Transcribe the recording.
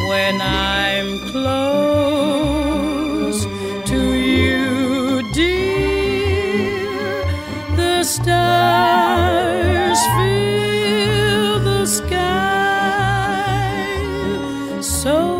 when I'm close to you, dear. The stars fill the sky so